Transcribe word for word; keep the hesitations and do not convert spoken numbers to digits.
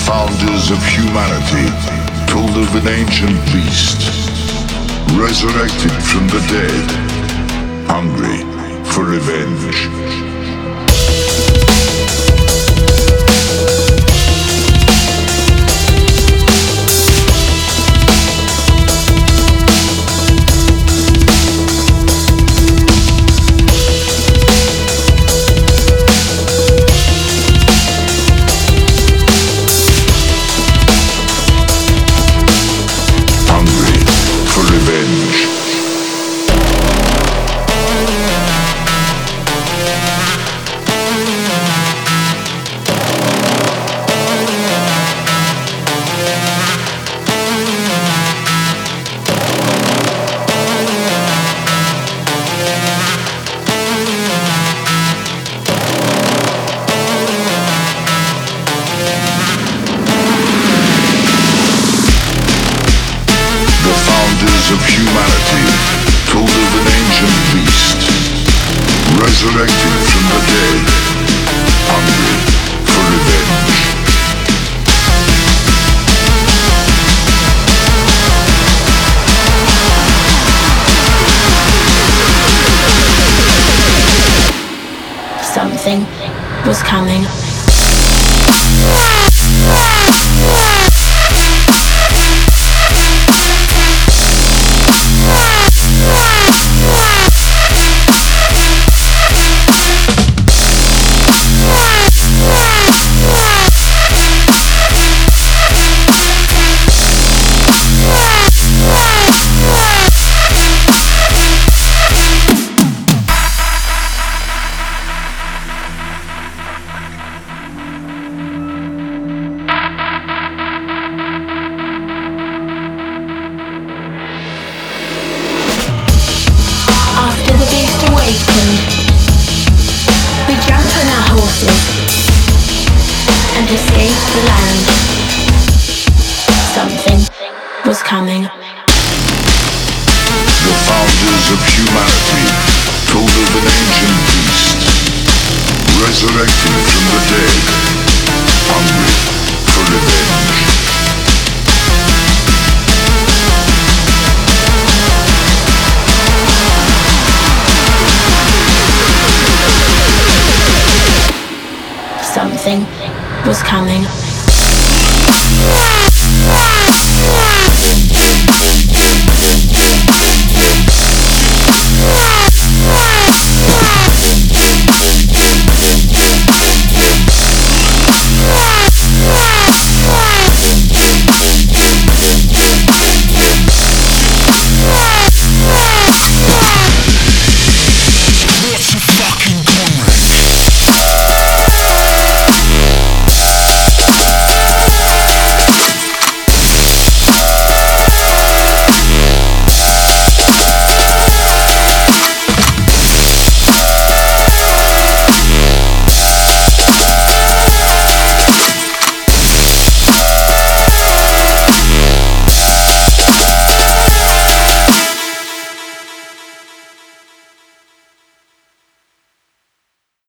founders of humanity told of an ancient beast, resurrected from the dead, hungry for revenge. Of humanity told of an ancient beast, resurrected from the dead, hungry for revenge. Something was coming. We jumped on our horses and escaped the land. Something was coming. The founders of humanity told of an ancient beast, resurrected from the dead, hungry for revenge. Something was coming.